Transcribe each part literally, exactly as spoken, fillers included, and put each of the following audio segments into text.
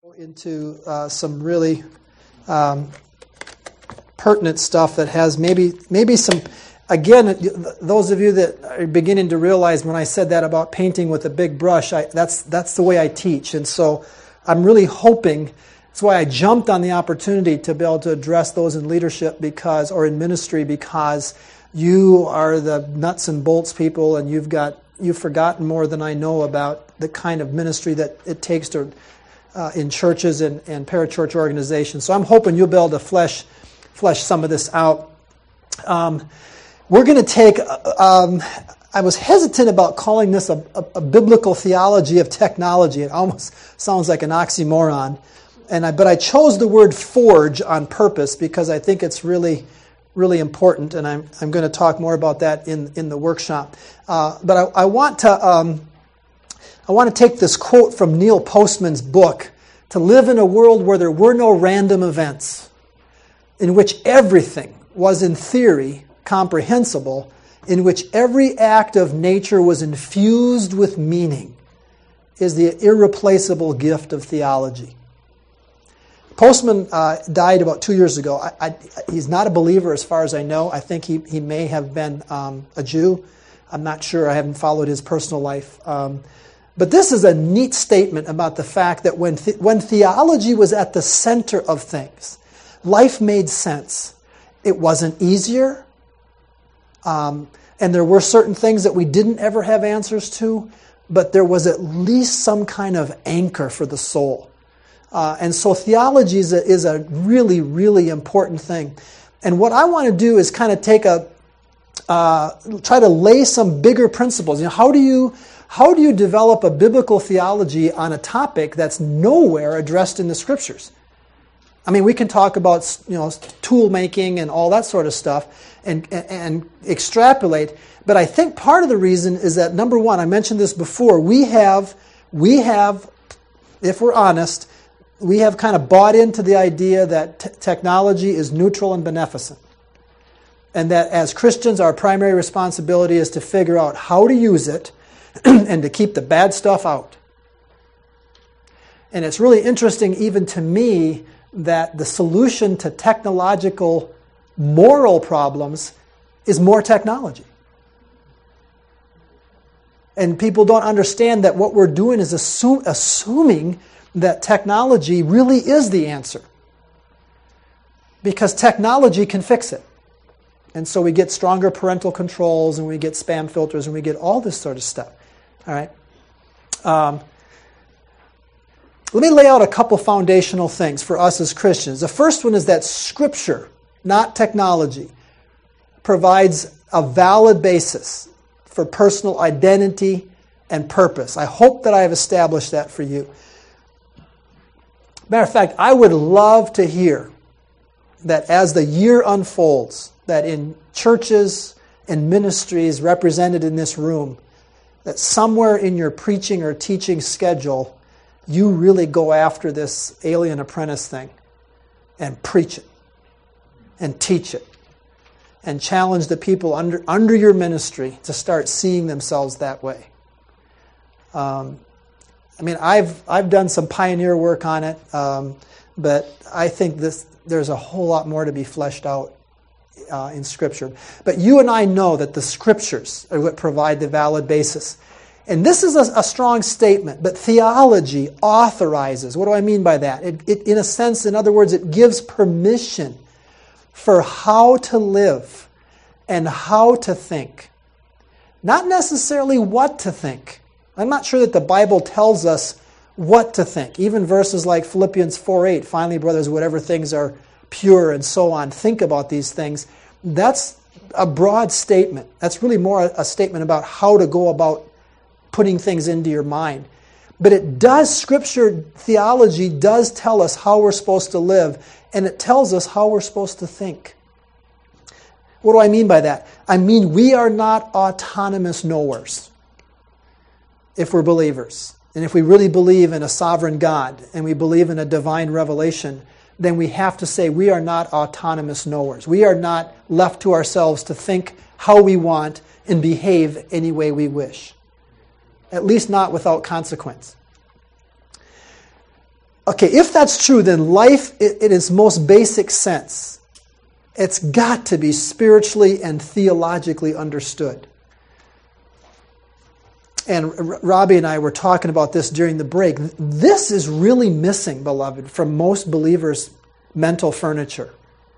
into uh, some really um, pertinent stuff that has maybe maybe some, again, those of you that are beginning to realize when I said that about painting with a big brush, I, that's that's the way I teach. And so I'm really hoping, that's why I jumped on the opportunity to be able to address those in leadership because, or in ministry, because you are the nuts and bolts people and you've got, you've forgotten more than I know about the kind of ministry that it takes to Uh, in churches and, and parachurch organizations. So I'm hoping you'll be able to flesh flesh some of this out. Um, we're going to take, um, I was hesitant about calling this a, a, a biblical theology of technology. It almost sounds like an oxymoron. And I, but I chose the word forge on purpose because I think it's really, really important. And I'm, I'm going to talk more about that in, in the workshop. Uh, but I, I want to... Um, I want to take this quote from Neil Postman's book, "To live in a world where there were no random events, in which everything was in theory comprehensible, in which every act of nature was infused with meaning, is the irreplaceable gift of theology." Postman uh, died about two years ago. I, I, he's not a believer as far as I know. I think he, he may have been um, a Jew. I'm not sure. I haven't followed his personal life. Um, But this is a neat statement about the fact that when the, when theology was at the center of things, life made sense. It wasn't easier, um, and there were certain things that we didn't ever have answers to, but there was at least some kind of anchor for the soul. Uh, and so theology is a, is a really, really important thing. And what I want to do is kind of take a, uh, try to lay some bigger principles. You know, how do you... How do you develop a biblical theology on a topic that's nowhere addressed in the Scriptures? I mean, we can talk about, you know, tool making and all that sort of stuff and, and, and extrapolate, but I think part of the reason is that, number one, I mentioned this before, we have, we have, if we're honest, we have kind of bought into the idea that t- technology is neutral and beneficent. And that as Christians, our primary responsibility is to figure out how to use it and to keep the bad stuff out. And it's really interesting even to me that the solution to technological moral problems is more technology. And people don't understand that what we're doing is assume, assuming that technology really is the answer. Because technology can fix it. And so we get stronger parental controls and we get spam filters and we get all this sort of stuff. All right. Um, let me lay out a couple foundational things for us as Christians. The first one is that Scripture, not technology, provides a valid basis for personal identity and purpose. I hope that I have established that for you. Matter of fact, I would love to hear that as the year unfolds, that in churches and ministries represented in this room, that somewhere in your preaching or teaching schedule, you really go after this alien apprentice thing and preach it and teach it and challenge the people under, under your ministry to start seeing themselves that way. Um, I mean, I've I've done some pioneer work on it, um, but I think this there's a whole lot more to be fleshed out Uh, in Scripture. But you and I know that the Scriptures are what provide the valid basis. And this is a, a strong statement, but theology authorizes. What do I mean by that? It, it, in a sense, in other words, it gives permission for how to live and how to think. Not necessarily what to think. I'm not sure that the Bible tells us what to think. Even verses like Philippians four eight, finally, brothers, whatever things are pure and so on, think about these things. That's a broad statement. That's really more a statement about how to go about putting things into your mind. But it does, Scripture theology does tell us how we're supposed to live, and it tells us how we're supposed to think. What do I mean by that? I mean we are not autonomous knowers if we're believers. And if we really believe in a sovereign God and we believe in a divine revelation, then we have to say we are not autonomous knowers. We are not left to ourselves to think how we want and behave any way we wish. At least not without consequence. Okay, if that's true, then life in its most basic sense, it's got to be spiritually and theologically understood. And Robbie and I were talking about this during the break. This is really missing, beloved, from most believers' mental furniture.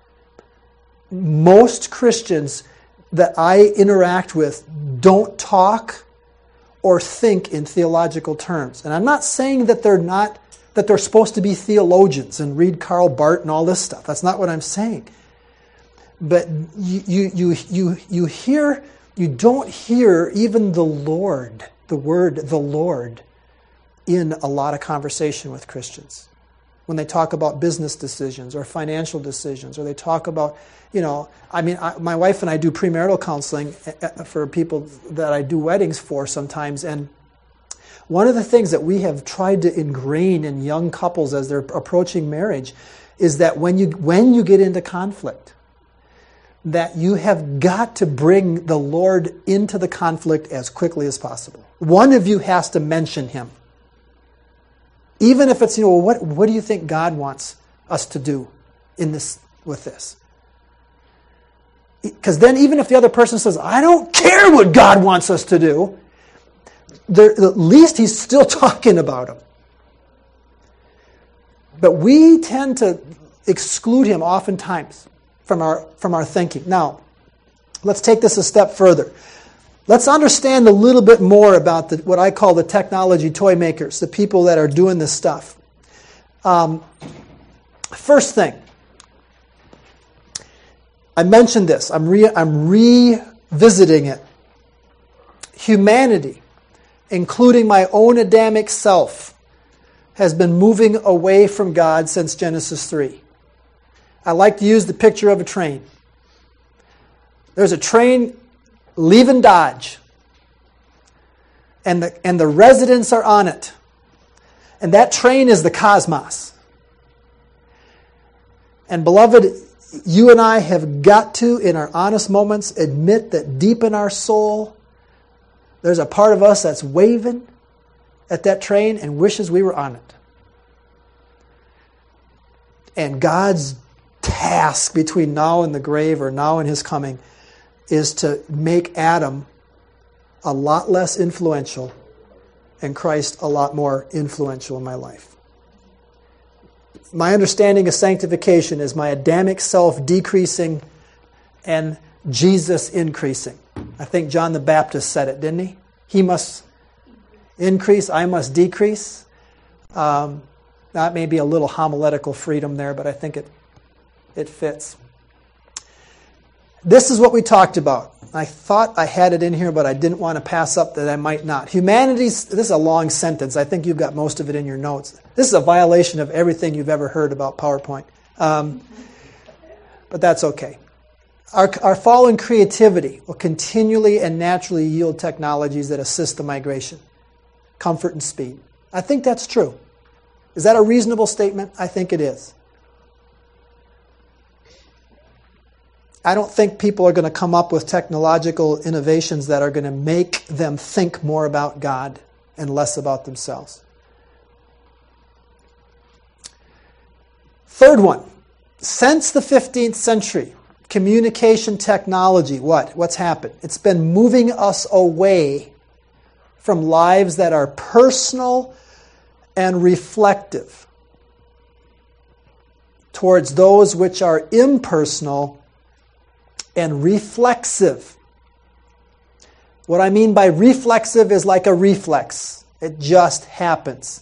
Most Christians that I interact with don't talk or think in theological terms. And I'm not saying that they're not, that they're supposed to be theologians and read Karl Barth and all this stuff. That's not what I'm saying. But you you you you, you hear, you don't hear even the Lord, the word the Lord, in a lot of conversation with Christians. When they talk about business decisions or financial decisions, or they talk about, you know, I mean, I, my wife and I do premarital counseling for people that I do weddings for sometimes, and one of the things that we have tried to ingrain in young couples as they're approaching marriage is that when you when you get into conflict, that you have got to bring the Lord into the conflict as quickly as possible. One of you has to mention Him. Even if it's, you know, what, what do you think God wants us to do in this with this? Because then even if the other person says, I don't care what God wants us to do, there, at least he's still talking about Him. But we tend to exclude Him oftentimes from our from our thinking. Now, let's take this a step further. Let's understand a little bit more about the, what I call the technology toy makers, the people that are doing this stuff. Um, first thing, I mentioned this. I'm re, I'm revisiting it. Humanity, including my own Adamic self, has been moving away from God since Genesis three. I like to use the picture of a train. There's a train leaving Dodge, and the, and the residents are on it. And that train is the cosmos. And beloved, you and I have got to, in our honest moments, admit that deep in our soul, there's a part of us that's waving at that train and wishes we were on it. And God's task between now and the grave, or now and His coming, is to make Adam a lot less influential and Christ a lot more influential in my life. My understanding of sanctification is my Adamic self decreasing and Jesus increasing. I think John the Baptist said it, didn't he? He must increase, I must decrease. Um, that may be a little homiletical freedom there, but I think it it fits. This is what we talked about. I thought I had it in here, but I didn't want to pass up that I might not. Humanity's, this is a long sentence. I think you've got most of it in your notes. This is a violation of everything you've ever heard about PowerPoint. Um, but that's okay. Our, our fallen creativity will continually and naturally yield technologies that assist the migration, comfort and speed. I think that's true. Is that a reasonable statement? I think it is. I don't think people are going to come up with technological innovations that are going to make them think more about God and less about themselves. Third one, since the fifteenth century, communication technology, what? What's happened? It's been moving us away from lives that are personal and reflective towards those which are impersonal and reflexive. What I mean by reflexive is like a reflex. It just happens.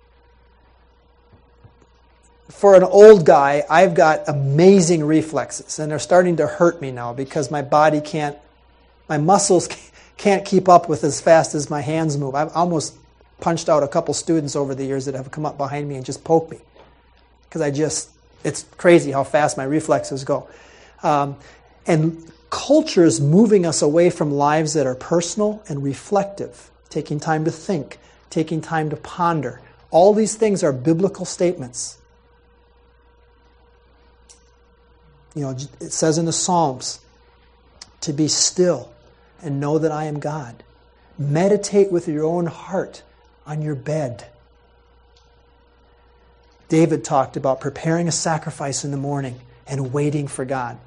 For an old guy, I've got amazing reflexes, and they're starting to hurt me now because my body can't, my muscles can't keep up with as fast as my hands move. I've almost punched out a couple students over the years that have come up behind me and just poked me because I just, it's crazy how fast my reflexes go. Um, And culture is moving us away from lives that are personal and reflective, taking time to think, taking time to ponder. All these things are biblical statements. You know, it says in the Psalms, to be still and know that I am God. Meditate with your own heart on your bed. David talked about preparing a sacrifice in the morning and waiting for God.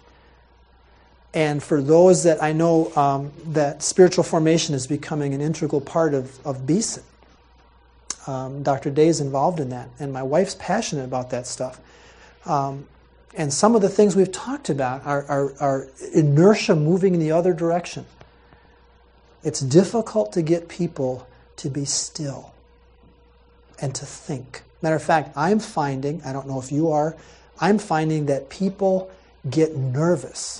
And for those that I know, um, that spiritual formation is becoming an integral part of, of B S I D. Um, Doctor Day is involved in that, and my wife's passionate about that stuff. Um, and some of the things we've talked about are, are, are inertia moving in the other direction. It's difficult to get people to be still and to think. Matter of fact, I'm finding, I don't know if you are, I'm finding that people get nervous.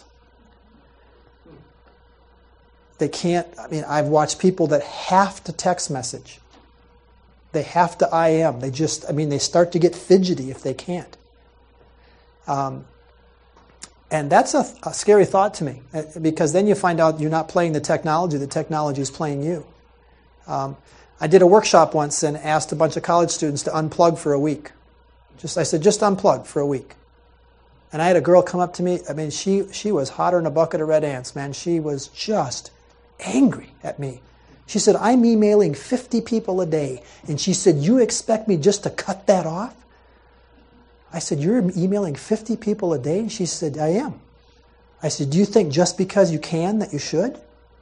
They can't, I mean, I've watched people that have to text message. They have to I M. They just, I mean, they start to get fidgety if they can't. Um, and that's a, a scary thought to me, because then you find out you're not playing the technology, the technology is playing you. Um, I did a workshop once and asked a bunch of college students to unplug for a week. Just I said, just unplug for a week. And I had a girl come up to me, I mean, she, she was hotter than a bucket of red ants, man. She was just angry at me. She said, I'm emailing fifty people a day. And she said, you expect me just to cut that off? I said, you're emailing fifty people a day? And she said, I am. I said, do you think just because you can that you should?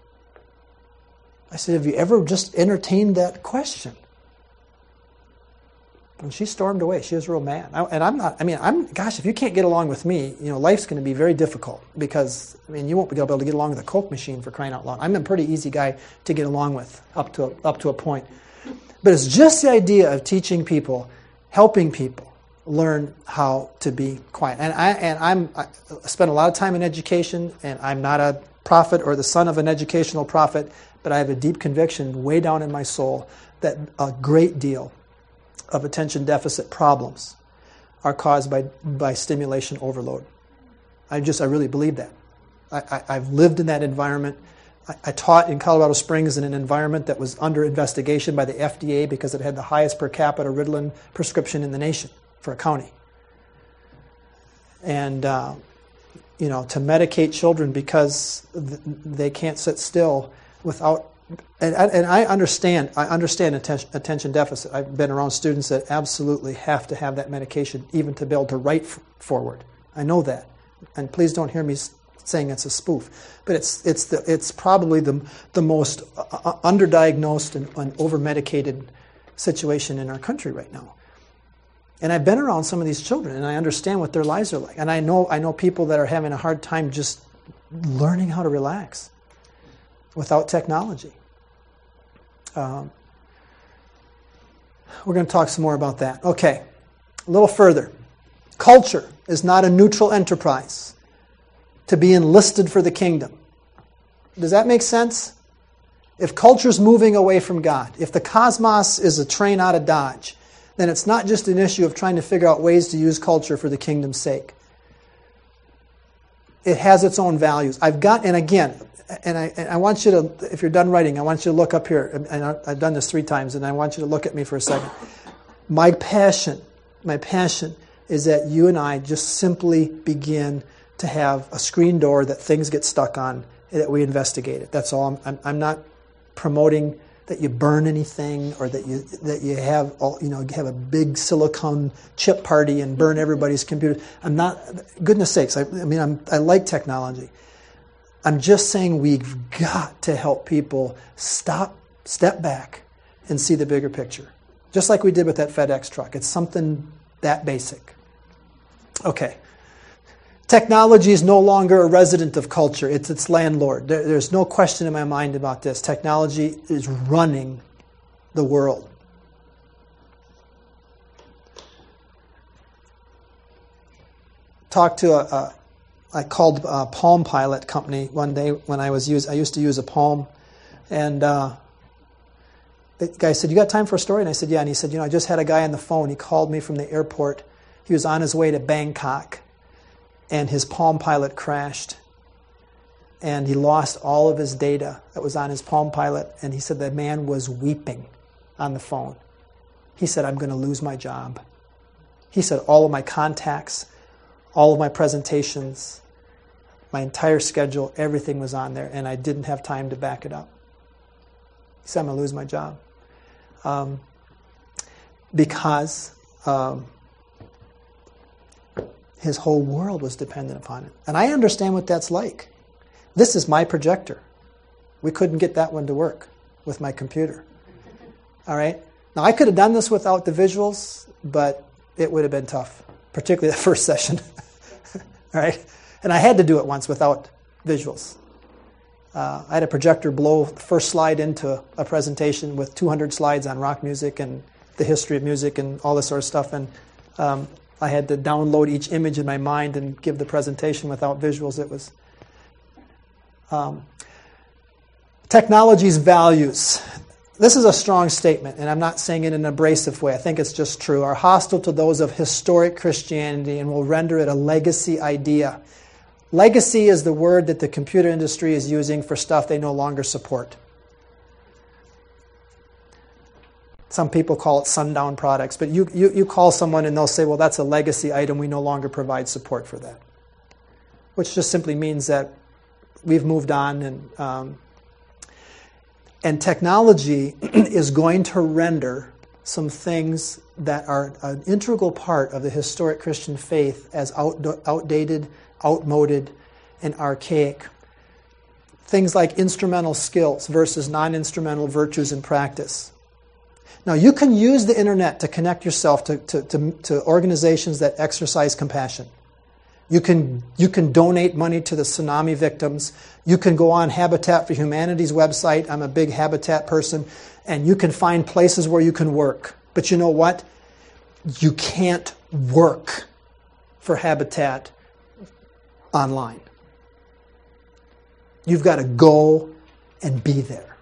I said, have you ever just entertained that question? And she stormed away. She was real mad. I, and I'm not, I mean, I'm, gosh, if you can't get along with me, you know, life's going to be very difficult, because, I mean, you won't be able to get along with a Coke machine, for crying out loud. I'm a pretty easy guy to get along with up to a, up to a point. But it's just the idea of teaching people, helping people learn how to be quiet. And I and I'm I spend a lot of time in education, and I'm not a prophet or the son of an educational prophet, but I have a deep conviction way down in my soul that a great deal of attention deficit problems are caused by, by stimulation overload. I just, I really believe that. I, I, I've lived in that environment. I, I taught in Colorado Springs in an environment that was under investigation by the F D A because it had the highest per capita Ritalin prescription in the nation for a county. And, uh, you know, to medicate children because th- they can't sit still without And, and I understand. I understand attention, attention deficit. I've been around students that absolutely have to have that medication, even to be able to write f- forward. I know that, and please don't hear me saying it's a spoof. But it's it's the it's probably the the most uh, underdiagnosed and, and over-medicated situation in our country right now. And I've been around some of these children, and I understand what their lives are like. And I know I know people that are having a hard time just learning how to relax without technology. Um, we're going to talk some more about that. Okay, a little further. Culture is not a neutral enterprise to be enlisted for the kingdom. Does that make sense? If culture's moving away from God, if the cosmos is a train out of Dodge, then it's not just an issue of trying to figure out ways to use culture for the kingdom's sake. It has its own values. I've got, and again, And I, and I want you to, if you're done writing, I want you to look up here. And I've done this three times, and I want you to look at me for a second. My passion, my passion is that you and I just simply begin to have a screen door that things get stuck on, and that we investigate it. That's all. I'm, I'm, I'm not promoting that you burn anything, or that you that you have all, you know, have a big silicone chip party and burn everybody's computer. I'm not. Goodness sakes, I, I mean, I'm, I like technology. I'm just saying we've got to help people stop, step back, and see the bigger picture. Just like we did with that FedEx truck. It's something that basic. Okay. Technology is no longer a resident of culture. It's its landlord. There, there's no question in my mind about this. Technology is running the world. Talked to a... a I called a Palm Pilot company one day when I was use. I used to use a Palm, and uh, the guy said, "You got time for a story?" And I said, "Yeah." And he said, "You know, I just had a guy on the phone. He called me from the airport. He was on his way to Bangkok, and his Palm Pilot crashed, and he lost all of his data that was on his Palm Pilot. And he said the man was weeping on the phone. He said, "I'm going to lose my job." He said, "All of my contacts, all of my presentations, my entire schedule, everything was on there, and I didn't have time to back it up." He said, "I'm going to lose my job." Um, because um, his whole world was dependent upon it. And I understand what that's like. This is my projector. We couldn't get that one to work with my computer. All right? Now, I could have done this without the visuals, but it would have been tough, particularly the first session. All right? And I had to do it once without visuals. Uh, I had a projector blow the first slide into a presentation with two hundred slides on rock music and the history of music and all this sort of stuff. And um, I had to download each image in my mind and give the presentation without visuals. It was... Um, technology's values. This is a strong statement, and I'm not saying it in an abrasive way. I think it's just true. Are hostile to those of historic Christianity and will render it a legacy idea. Legacy is the word that the computer industry is using for stuff they no longer support. Some people call it sundown products, but you, you, you call someone and they'll say, well, that's a legacy item. We no longer provide support for that. Which just simply means that we've moved on, and um, and technology is going to render some things that are an integral part of the historic Christian faith as out, outdated, outmoded, and archaic. Things like instrumental skills versus non-instrumental virtues and practice. Now, you can use the internet to connect yourself to, to, to, to organizations that exercise compassion. You can, you can donate money to the tsunami victims. You can go on Habitat for Humanity's website. I'm a big Habitat person. And you can find places where you can work. But you know what? You can't work for Habitat online. You've got to go and be there.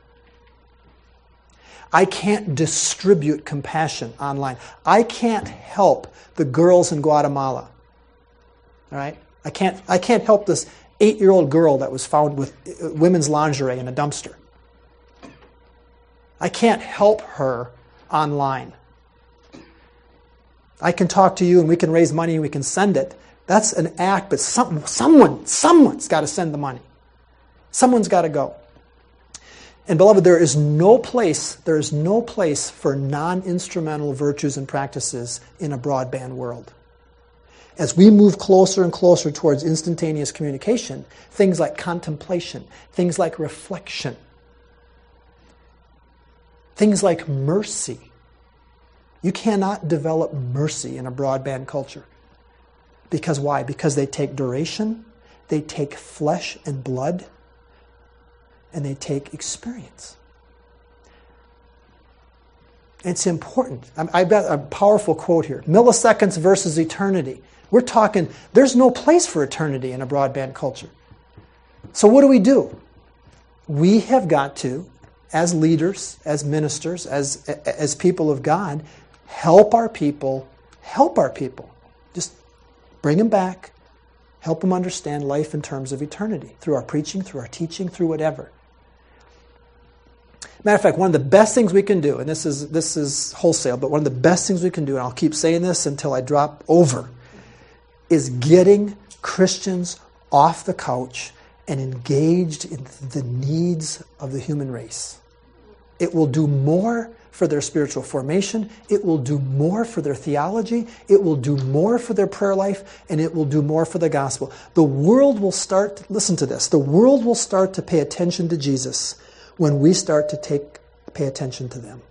I can't distribute compassion online. I can't help the girls in Guatemala. All right? I can't, I can't help this eight-year-old girl that was found with women's lingerie in a dumpster. I can't help her online. I can talk to you and we can raise money and we can send it. That's an act, but some, someone, someone's got to send the money. Someone's got to go. And beloved, there is no place, there is no place for non-instrumental virtues and practices in a broadband world. As we move closer and closer towards instantaneous communication, things like contemplation, things like reflection, things like mercy. You cannot develop mercy in a broadband culture. Because why? Because they take duration, they take flesh and blood, and they take experience. It's important. I've got a powerful quote here. Milliseconds versus eternity. We're talking, there's no place for eternity in a broadband culture. So what do we do? We have got to, as leaders, as ministers, as, as people of God, help our people, help our people. Just bring them back, help them understand life in terms of eternity, through our preaching, through our teaching, through whatever. Matter of fact, one of the best things we can do, and this is this is wholesale, but one of the best things we can do, and I'll keep saying this until I drop over, is getting Christians off the couch and engaged in the needs of the human race. It will do more for their spiritual formation. It will do more for their theology. It will do more for their prayer life. And it will do more for the gospel. The world will start, listen to this, the world will start to pay attention to Jesus when we start to take pay attention to them.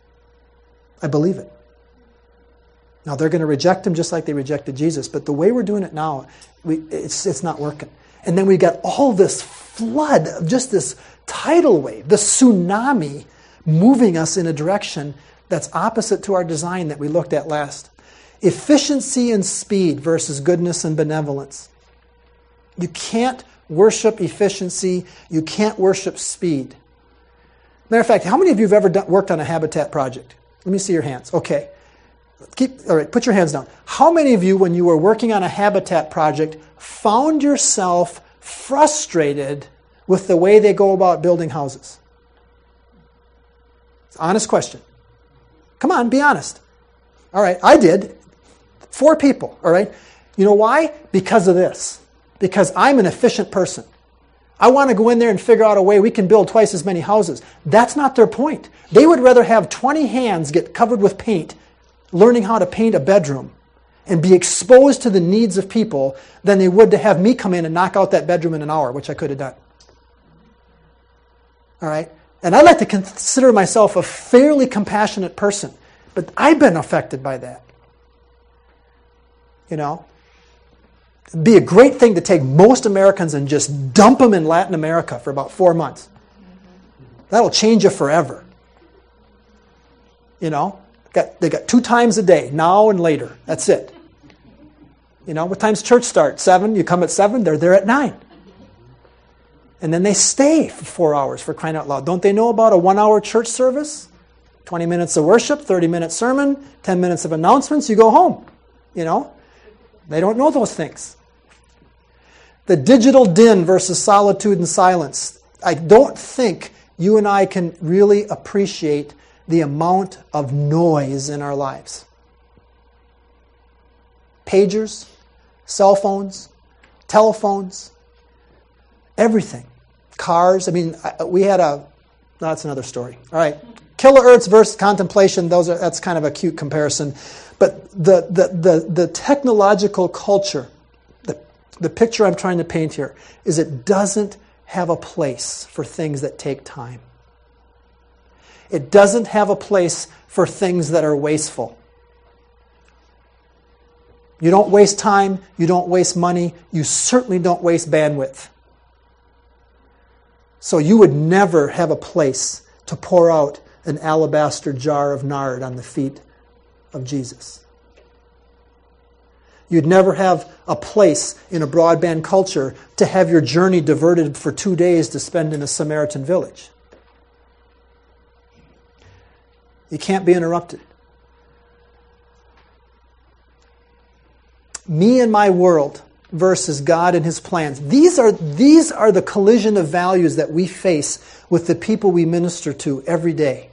I believe it. Now, they're going to reject him just like they rejected Jesus, but the way we're doing it now, we, it's, it's not working. And then we got all this flood of just this tidal wave, the tsunami moving us in a direction that's opposite to our design that we looked at last. Efficiency and speed versus goodness and benevolence. You can't worship efficiency. You can't worship speed. Matter of fact, how many of you have ever done, worked on a Habitat project? Let me see your hands. Okay. Keep, all right, put your hands down. How many of you, when you were working on a Habitat project, found yourself frustrated with the way they go about building houses? It's an honest question. Come on, be honest. All right, I did. Four people, all right? You know why? Because of this. Because I'm an efficient person. I want to go in there and figure out a way we can build twice as many houses. That's not their point. They would rather have twenty hands get covered with paint learning how to paint a bedroom and be exposed to the needs of people than they would to have me come in and knock out that bedroom in an hour, which I could have done. All right? And I like to consider myself a fairly compassionate person, but I've been affected by that. You know? It'd be a great thing to take most Americans and just dump them in Latin America for about four months. That'll change you forever. You know? Got, they got two times a day, now and later. That's it. You know, what time's church start? Seven? You come at seven, they're there at nine. And then they stay for four hours, for crying out loud. Don't they know about a one-hour church service? twenty minutes of worship, thirty-minute sermon, ten minutes of announcements, you go home. You know? They don't know those things. The digital din versus solitude and silence. I don't think you and I can really appreciate the amount of noise in our lives. Pagers, cell phones, telephones, everything. Cars. I mean, we had a... No, that's another story. All right. Kilohertz versus contemplation, those are, that's kind of a cute comparison. But the, the, the, the technological culture, the, the picture I'm trying to paint here, is it doesn't have a place for things that take time. It doesn't have a place for things that are wasteful. You don't waste time, you don't waste money, you certainly don't waste bandwidth. So you would never have a place to pour out an alabaster jar of nard on the feet of Jesus. You'd never have a place in a broadband culture to have your journey diverted for two days to spend in a Samaritan village. You can't be interrupted. Me and my world versus God and His plans. These are, these are the collision of values that we face with the people we minister to every day.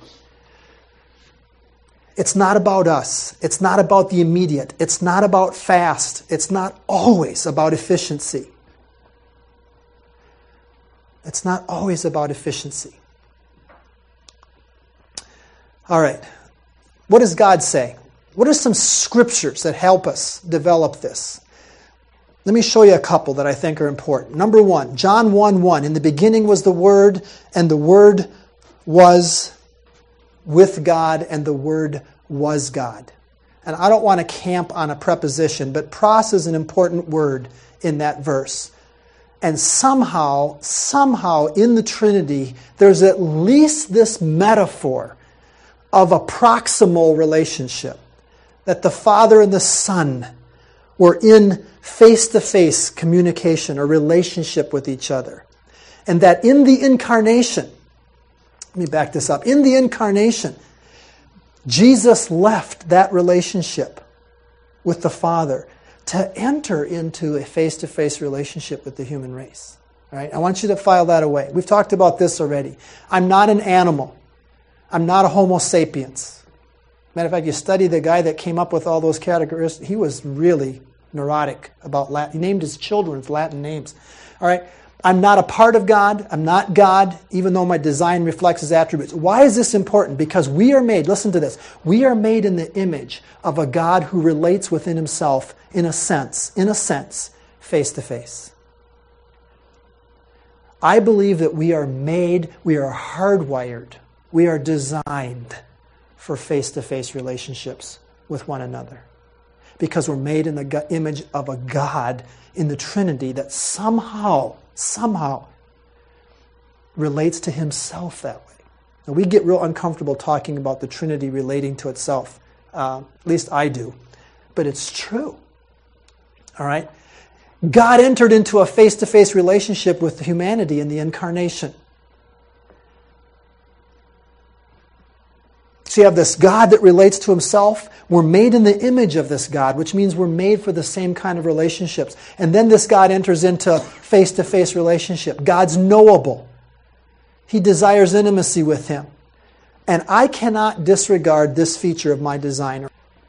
It's not about us. It's not about the immediate. It's not about fast. It's not always about efficiency. It's not always about efficiency. All right. What does God say? What are some scriptures that help us develop this? Let me show you a couple that I think are important. Number one, John one one. In the beginning was the Word, and the Word was with God, and the Word was God. And I don't want to camp on a preposition, but pros is an important word in that verse. And somehow, somehow in the Trinity, there's at least this metaphor of a proximal relationship. That the Father and the Son were in face-to-face communication or relationship with each other. And that in the incarnation, let me back this up, in the incarnation, Jesus left that relationship with the Father to enter into a face-to-face relationship with the human race. All right? I want you to file that away. We've talked about this already. I'm not an animal. I'm not a Homo sapiens. Matter of fact, you study the guy that came up with all those categories, he was really neurotic about Latin. He named his children with Latin names. All right? I'm not a part of God. I'm not God, even though my design reflects His attributes. Why is this important? Because we are made, listen to this, we are made in the image of a God who relates within Himself, in a sense, in a sense, face to face. I believe that we are made, we are hardwired, we are designed for face-to-face relationships with one another. Because we're made in the image of a God in the Trinity that somehow, somehow relates to Himself that way. Now, we get real uncomfortable talking about the Trinity relating to itself. Uh, at least I do. But it's true. All right? God entered into a face-to-face relationship with humanity in the incarnation. So you have this God that relates to Himself. We're made in the image of this God, which means we're made for the same kind of relationships. And then this God enters into face-to-face relationship. God's knowable. He desires intimacy with Him. And I cannot disregard this feature of my design.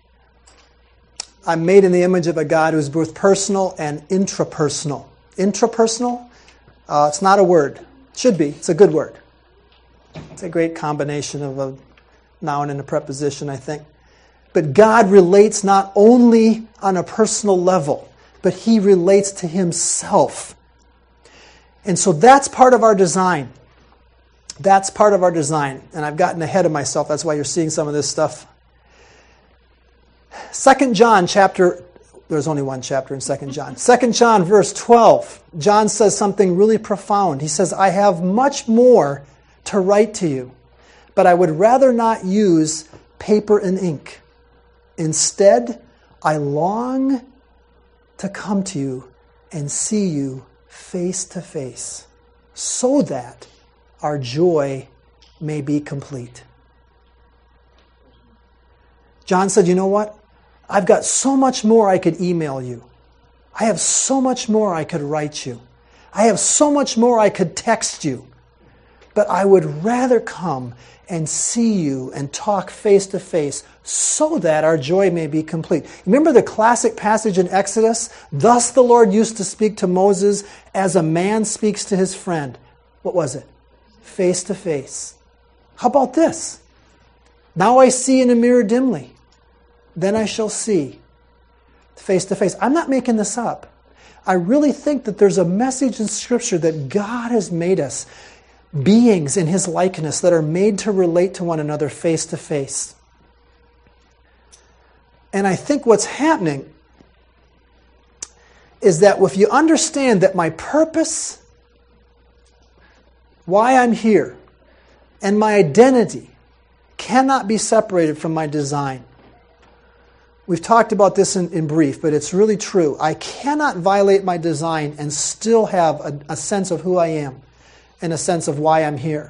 I'm made in the image of a God who's both personal and intrapersonal. Intrapersonal? Uh, it's not a word. It should be. It's a good word. It's a great combination of a noun and a preposition, I think. But God relates not only on a personal level, but He relates to Himself. And so that's part of our design. That's part of our design. And I've gotten ahead of myself. That's why you're seeing some of this stuff. Second John chapter, there's only one chapter in Second John. Second John verse twelve. John says something really profound. He says, I have much more to write to you, but I would rather not use paper and ink. Instead, I long to come to you and see you face to face, so that our joy may be complete. John said, you know what? I've got so much more I could email you. I have so much more I could write you. I have so much more I could text you. But I would rather come and see you and talk face to face so that our joy may be complete. Remember the classic passage in Exodus? Thus the Lord used to speak to Moses as a man speaks to his friend. What was it? Face to face. How about this? Now I see in a mirror dimly. Then I shall see face to face. I'm not making this up. I really think that there's a message in Scripture that God has made us beings in His likeness that are made to relate to one another face to face. And I think what's happening is that if you understand that my purpose, why I'm here, and my identity cannot be separated from my design. We've talked about this in, in brief, but it's really true. I cannot violate my design and still have a, a sense of who I am and a sense of why I'm here.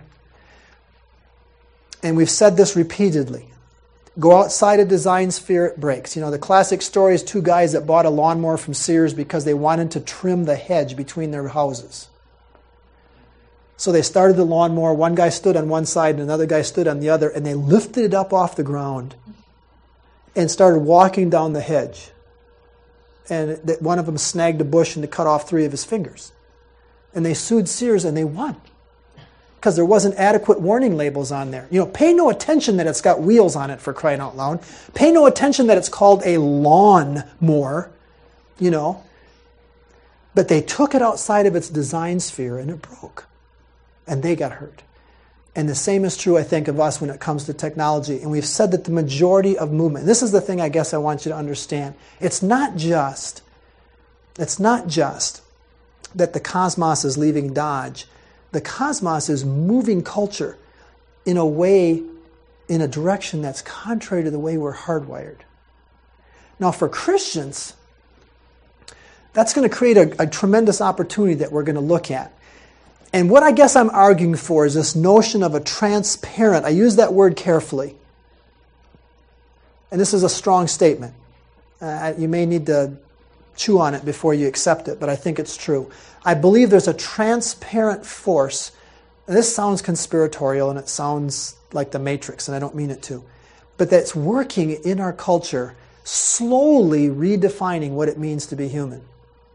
And we've said this repeatedly. Go outside a design sphere, it breaks. You know, the classic story is two guys that bought a lawnmower from Sears because they wanted to trim the hedge between their houses. So they started the lawnmower. One guy stood on one side and another guy stood on the other, and they lifted it up off the ground and started walking down the hedge. And that one of them snagged a bush and cut off three of his fingers. And they sued Sears and they won. Because there wasn't adequate warning labels on there. You know, pay no attention that it's got wheels on it, for crying out loud. Pay no attention that it's called a lawn mower, you know. But they took it outside of its design sphere and it broke. And they got hurt. And the same is true, I think, of us when it comes to technology. And we've said that the majority of movement, this is the thing I guess I want you to understand. It's not just, it's not just that the cosmos is leaving Dodge. The cosmos is moving culture in a way, in a direction that's contrary to the way we're hardwired. Now, for Christians, that's going to create a, a tremendous opportunity that we're going to look at. And what I guess I'm arguing for is this notion of a transparent, I use that word carefully. And this is a strong statement. Uh, you may need to chew on it before you accept it, but I think it's true. I believe there's a transparent force. And this sounds conspiratorial and it sounds like the Matrix, and I don't mean it to. But that's working in our culture, slowly redefining what it means to be human.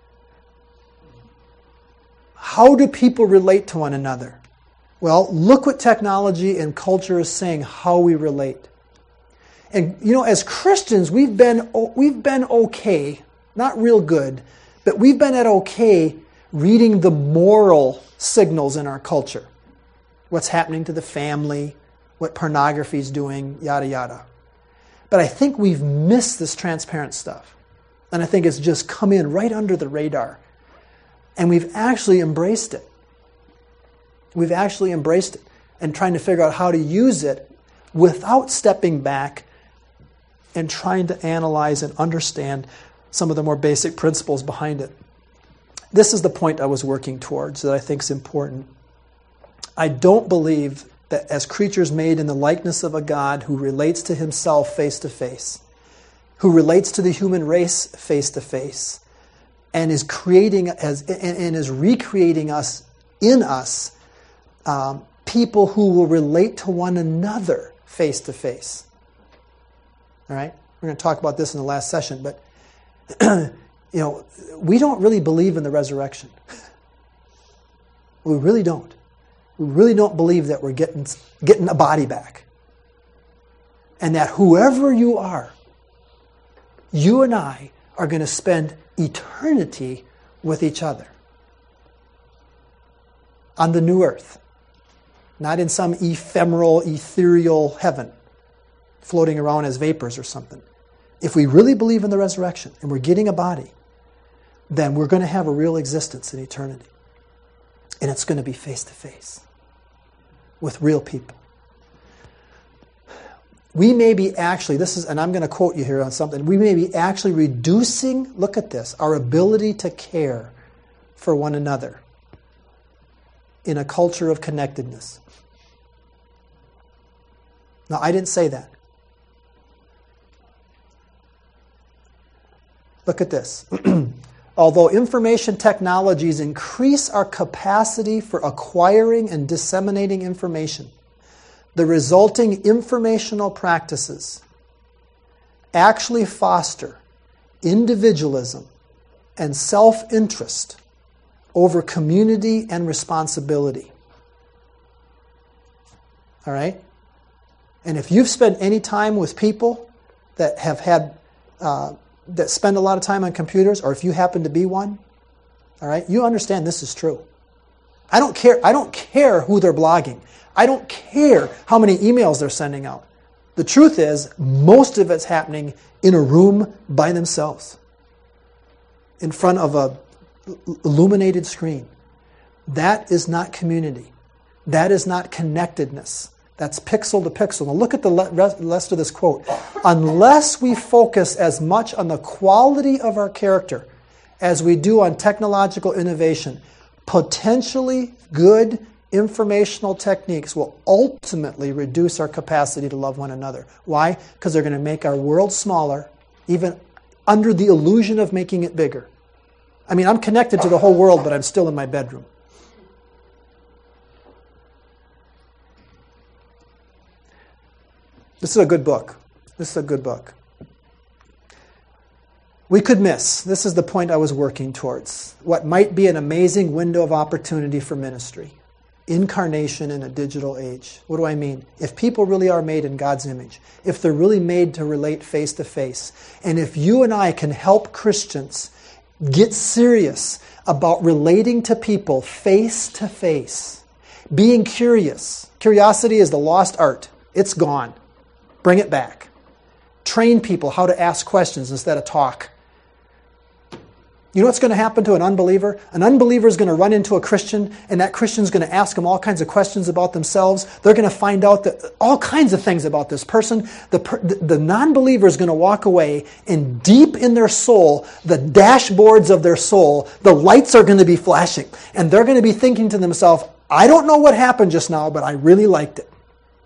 How do people relate to one another? Well, look what technology and culture is saying, how we relate. And, you know, as Christians, we've been we've been okay, not real good, but we've been at okay reading the moral signals in our culture. What's happening to the family, what pornography is doing, yada, yada. But I think we've missed this transparent stuff. And I think it's just come in right under the radar. And we've actually embraced it. We've actually embraced it and trying to figure out how to use it without stepping back and trying to analyze and understand some of the more basic principles behind it. This is the point I was working towards that I think is important. I don't believe that as creatures made in the likeness of a God who relates to Himself face to face, who relates to the human race face to face, and is creating as and, and is recreating us in us, um, people who will relate to one another face to face. All right, we're going to talk about this in the last session, but you know, we don't really believe in the resurrection. We really don't. We really don't believe that we're getting getting a body back, and that whoever you are, You and I are going to spend eternity with each other on the new earth, not in some ephemeral, ethereal heaven floating around as vapors or something. If we really believe in the resurrection and we're getting a body, then we're going to have a real existence in eternity. And it's going to be face to face with real people. We may be actually, this is, and I'm going to quote you here on something, we may be actually reducing, look at this, our ability to care for one another in a culture of connectedness. Now, I didn't say that. Look at this. Although information technologies increase our capacity for acquiring and disseminating information, the resulting informational practices actually foster individualism and self-interest over community and responsibility. All right? And if you've spent any time with people that have had, uh, that spend a lot of time on computers, or if you happen to be one, all right, you understand this is true. I don't care. I don't care who they're blogging. I don't care how many emails they're sending out. The truth is, most of it's happening in a room by themselves, in front of a illuminated screen. That is not community. That is not connectedness. That's pixel to pixel. Now look at the rest of this quote. Unless we focus as much on the quality of our character as we do on technological innovation, potentially good informational techniques will ultimately reduce our capacity to love one another. Why? Because they're going to make our world smaller, even under the illusion of making it bigger. I mean, I'm connected to the whole world, but I'm still in my bedroom. This is a good book. This is a good book. We could miss, this is the point I was working towards, what might be an amazing window of opportunity for ministry. Incarnation in a digital age. What do I mean? If people really are made in God's image, if they're really made to relate face to face, and if you and I can help Christians get serious about relating to people face to face, being curious. Curiosity is the lost art. It's gone. Bring it back. Train people how to ask questions instead of talk. You know what's going to happen to an unbeliever? An unbeliever is going to run into a Christian, and that Christian is going to ask them all kinds of questions about themselves. They're going to find out that all kinds of things about this person. The, the, the non-believer is going to walk away, and deep in their soul, the dashboards of their soul, the lights are going to be flashing. And they're going to be thinking to themselves, I don't know what happened just now, but I really liked it.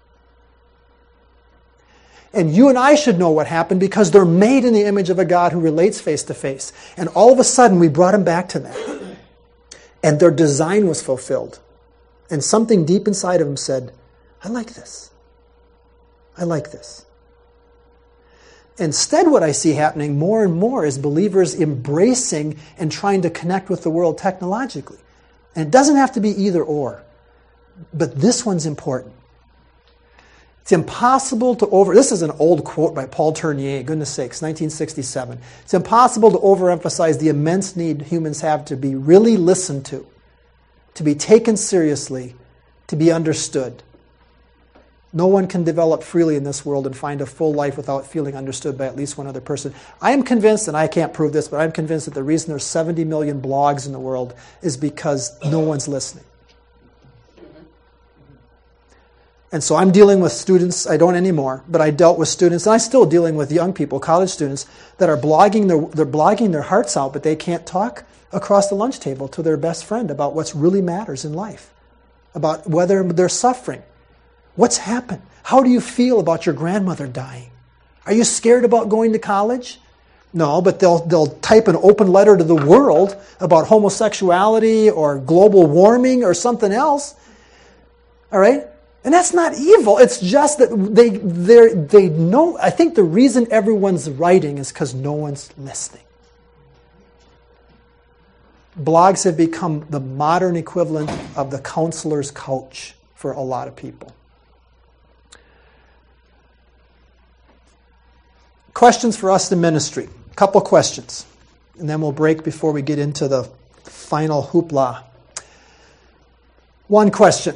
And you and I should know what happened because they're made in the image of a God who relates face to face. And all of a sudden, we brought them back to that. And their design was fulfilled. And something deep inside of them said, I like this. I like this. Instead, what I see happening more and more is believers embracing and trying to connect with the world technologically. And it doesn't have to be either or. But this one's important. It's impossible to over... This is an old quote by Paul Tournier, goodness sakes, nineteen sixty-seven. It's impossible to overemphasize the immense need humans have to be really listened to, to be taken seriously, to be understood. No one can develop freely in this world and find a full life without feeling understood by at least one other person. I am convinced, and I can't prove this, but I'm convinced that the reason there's seventy million blogs in the world is because no one's listening. And so I'm dealing with students, I don't anymore, but I dealt with students, and I'm still dealing with young people, college students, that are blogging their, they're blogging their hearts out, but they can't talk across the lunch table to their best friend about what really matters in life, about whether they're suffering. What's happened? How do you feel about your grandmother dying? Are you scared about going to college? No, but they'll they'll type an open letter to the world about homosexuality or global warming or something else. All right? And that's not evil. It's just that they they they know. I think the reason everyone's writing is because no one's listening. Blogs have become the modern equivalent of the counselor's couch for a lot of people. questions for us in ministry. A couple questions. And then we'll break before we get into the final hoopla. One question.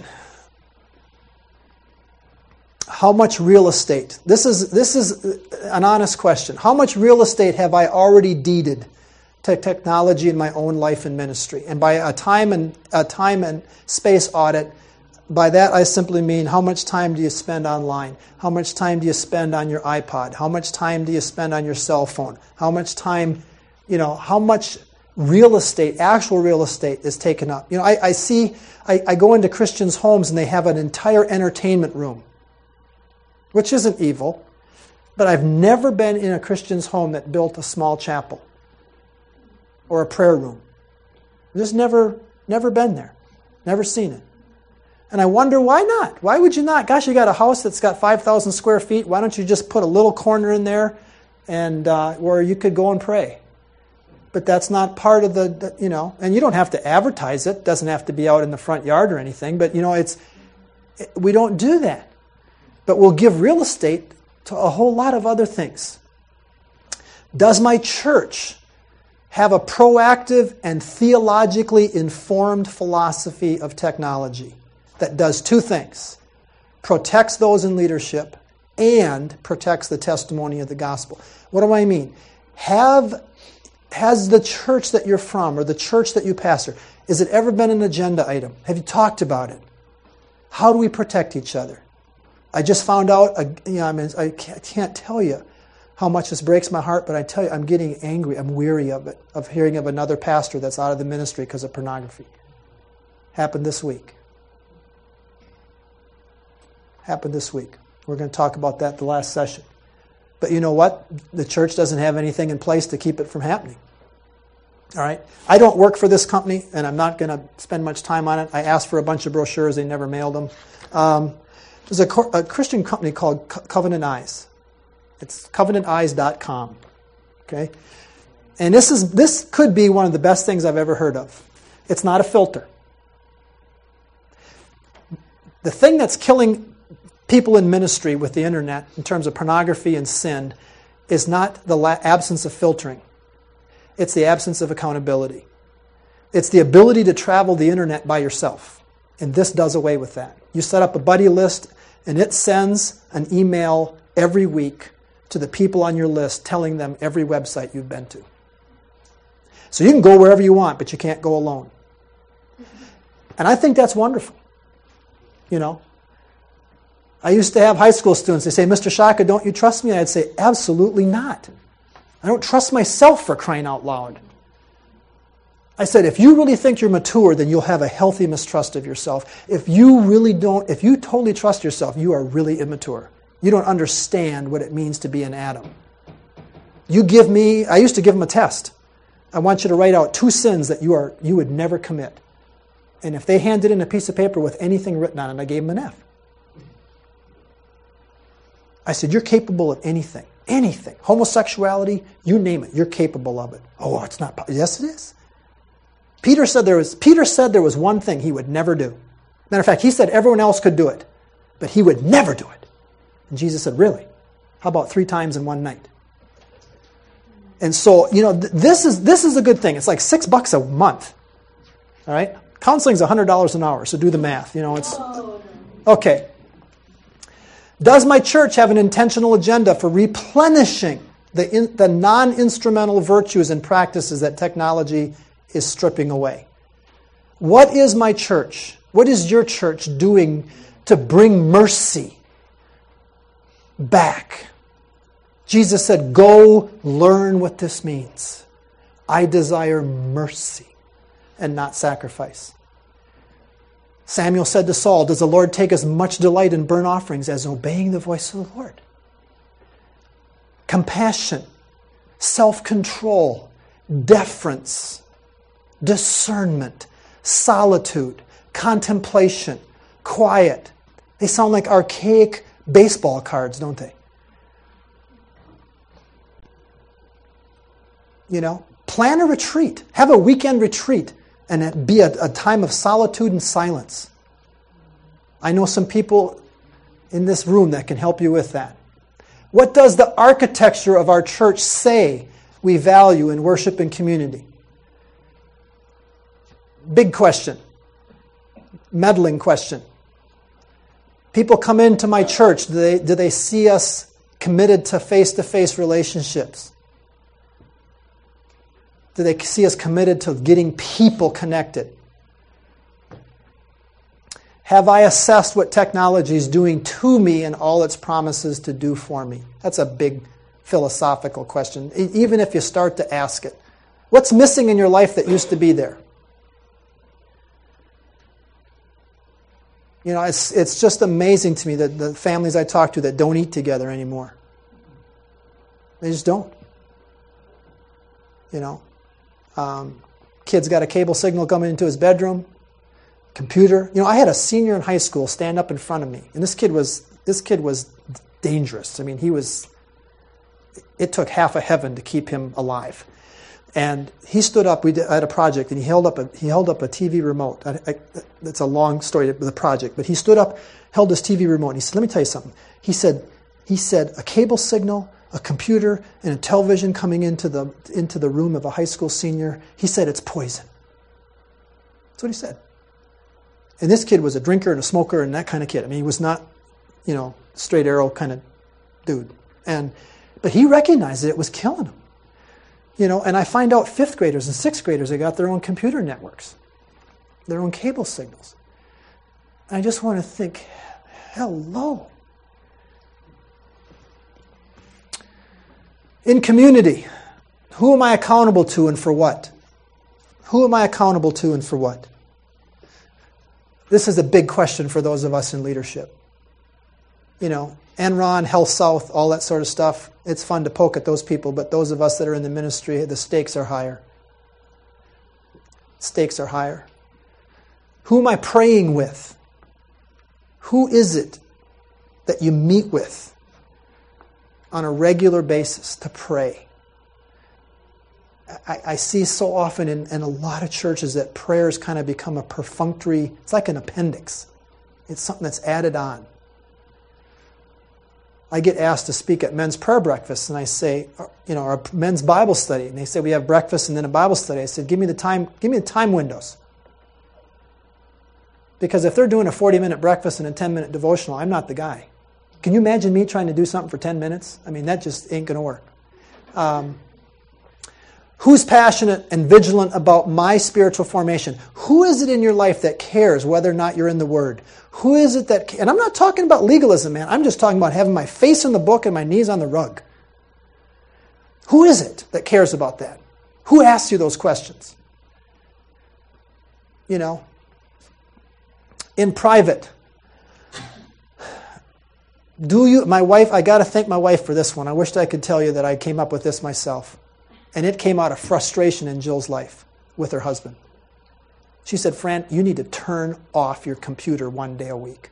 How much real estate? This is this is an honest question. How much real estate have I already deeded to technology in my own life and ministry? And by a time and a time and space audit, by that I simply mean how much time do you spend online? How much time do you spend on your iPod? How much time do you spend on your cell phone? How much time, you know, how much real estate, actual real estate is taken up? You know, I, I see, I, I go into Christians' homes and they have an entire entertainment room, which isn't evil, but I've never been in a Christian's home that built a small chapel or a prayer room. Just never, never been there. Never seen it. And I wonder, why not? Why would you not? Gosh, you got a house that's got five thousand square feet. Why don't you just put a little corner in there and uh, where you could go and pray? But that's not part of the, the, you know, and you don't have to advertise it. It doesn't have to be out in the front yard or anything. But, you know, it's it, we don't do that. But we'll give real estate to a whole lot of other things. Does my church have a proactive and theologically informed philosophy of technology that does two things? Protects those in leadership and protects the testimony of the gospel. What do I mean? Have, has the church that you're from or the church that you pastor, has it ever been an agenda item? Have you talked about it? How do we protect each other? I just found out, you know, I mean, I can't tell you how much this breaks my heart, but I tell you, I'm getting angry. I'm weary of it, of hearing of another pastor that's out of the ministry because of pornography. Happened this week. Happened this week. We're going to talk about that the last session. But you know what? The church doesn't have anything in place to keep it from happening. All right? I don't work for this company, and I'm not going to spend much time on it. I asked for a bunch of brochures. They never mailed them. Um, there's a, a Christian company called Co- Covenant Eyes. It's covenant eyes dot com. Okay? And this is this could be one of the best things I've ever heard of. It's not a filter. The thing that's killing people in ministry with the internet in terms of pornography and sin is not the la- absence of filtering. It's the absence of accountability. It's the ability to travel the internet by yourself. And this does away with that. You set up a buddy list and it sends an email every week to the people on your list telling them every website you've been to. So you can go wherever you want, but you can't go alone. And I think that's wonderful. You know, I used to have high school students, they say, Mister Shaka, don't you trust me? I'd say, absolutely not. I don't trust myself, for crying out loud. I said, if you really think you're mature, then you'll have a healthy mistrust of yourself. If you really don't, if you totally trust yourself, you are really immature. You don't understand what it means to be an Adam. You give me, I used to give them a test. I want you to write out two sins that you are you would never commit. And if they handed in a piece of paper with anything written on it, I gave them an F. I said, you're capable of anything. Anything. Homosexuality, you name it, you're capable of it. Oh, it's not. Yes, it is. Peter said there was Peter said there was one thing he would never do. Matter of fact, he said everyone else could do it, but he would never do it. And Jesus said, really? How about three times in one night? And so, you know, th- this is this is a good thing. It's like six bucks a month. All right? Counseling's one hundred dollars an hour, so do the math. You know, it's okay. Does my church have an intentional agenda for replenishing the in, the non-instrumental virtues and practices that technology is stripping away? What is my church? What is your church doing to bring mercy back? Jesus said, go learn what this means. I desire mercy and not sacrifice. Samuel said to Saul, does the Lord take as much delight in burnt offerings as obeying the voice of the Lord? Compassion, self-control, deference, discernment, solitude, contemplation, quiet. They sound like archaic baseball cards, don't they? You know, plan a retreat. Have a weekend retreat and it be a, a time of solitude and silence. I know some people in this room that can help you with that. What does the architecture of our church say we value in worship and community? Big question. Meddling question. People come into my church, do they, do they see us committed to face-to-face relationships? Do they see us committed to getting people connected? Have I assessed what technology is doing to me and all its promises to do for me? That's a big philosophical question, even if you start to ask it. What's missing in your life that used to be there? You know, it's it's just amazing to me that the families I talk to that don't eat together anymore. They just don't. You know, um, kid's got a cable signal coming into his bedroom. Computer. You know, I had a senior in high school stand up in front of me, and this kid was this kid was dangerous. I mean, he was. It took half a heaven to keep him alive, and he stood up. We did, I had a project, and he held up a he held up a T V remote. I, I, it's a long story with the project, but he stood up, held this T V remote, and he said, "Let me tell you something." He said, "He said a cable signal, a computer, and a television coming into the into the room of a high school senior. He said it's poison." That's what he said. And this kid was a drinker and a smoker and that kind of kid. I mean, he was not, you know, straight arrow kind of dude. And but he recognized that it was killing him. You know, and I find out fifth graders and sixth graders, they got their own computer networks, their own cable signals. And I just want to think, hello. In community, who am I accountable to and for what? Who am I accountable to and for what? This is a big question for those of us in leadership. You know, Enron, Health South, all that sort of stuff. It's fun to poke at those people, but those of us that are in the ministry, the stakes are higher. Stakes are higher. Who am I praying with? Who is it that you meet with on a regular basis to pray? I, I see so often in, in a lot of churches that prayers kind of become a perfunctory, it's like an appendix. It's something that's added on. I get asked to speak at men's prayer breakfast, and I say, you know, our men's Bible study, and they say we have breakfast and then a Bible study. I said, give me the time, give me the time windows. Because if they're doing a forty-minute breakfast and a ten-minute devotional, I'm not the guy. Can you imagine me trying to do something for ten minutes? I mean, that just ain't going to work. Um, who's passionate and vigilant about my spiritual formation? Who is it in your life that cares whether or not you're in the Word? Who is it that... And I'm not talking about legalism, man. I'm just talking about having my face in the book and my knees on the rug. Who is it that cares about that? Who asks you those questions? You know? In private... Do you, my wife, I got to thank my wife for this one. I wished I could tell you that I came up with this myself. And it came out of frustration in Jill's life with her husband. She said, Fran, you need to turn off your computer one day a week.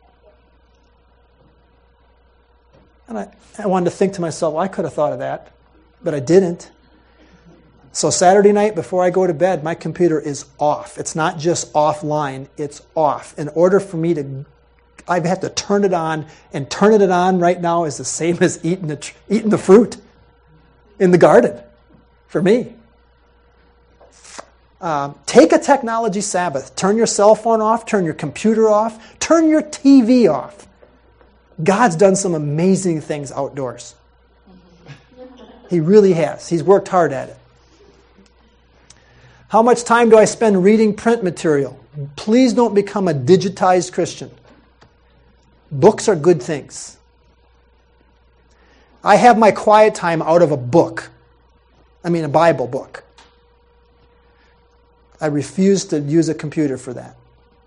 And I, I wanted to think to myself, well, I could have thought of that, but I didn't. So Saturday night before I go to bed, my computer is off. It's not just offline, it's off. In order for me to I have to turn it on, and turning it on right now is the same as eating the, eating the fruit in the garden for me. Um, take a technology Sabbath. Turn your cell phone off, turn your computer off, turn your T V off. God's done some amazing things outdoors. He really has. He's worked hard at it. How much time do I spend reading print material? Please don't become a digitized Christian. Books are good things. I have my quiet time out of a book. I mean a Bible book. I refuse to use a computer for that.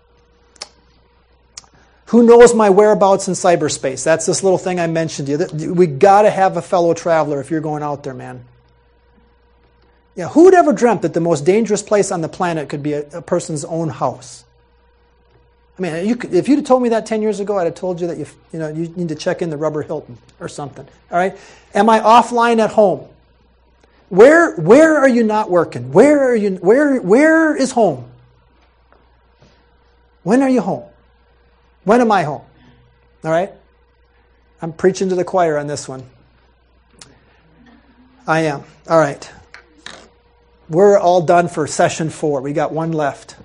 Who knows my whereabouts in cyberspace? That's this little thing I mentioned to you. We got to have a fellow traveler if you're going out there, man. Yeah, who would ever dreamt that the most dangerous place on the planet could be a, a person's own house? I mean, you could, if you'd have told me that ten years ago, I'd have told you that you, you know, you need to check in the Rubber Hilton or something. All right? Am I offline at home? Where where are you not working? Where are you? Where where is home? When are you home? When am I home? All right? I'm preaching to the choir on this one. I am. All right. We're all done for session four. We got one left.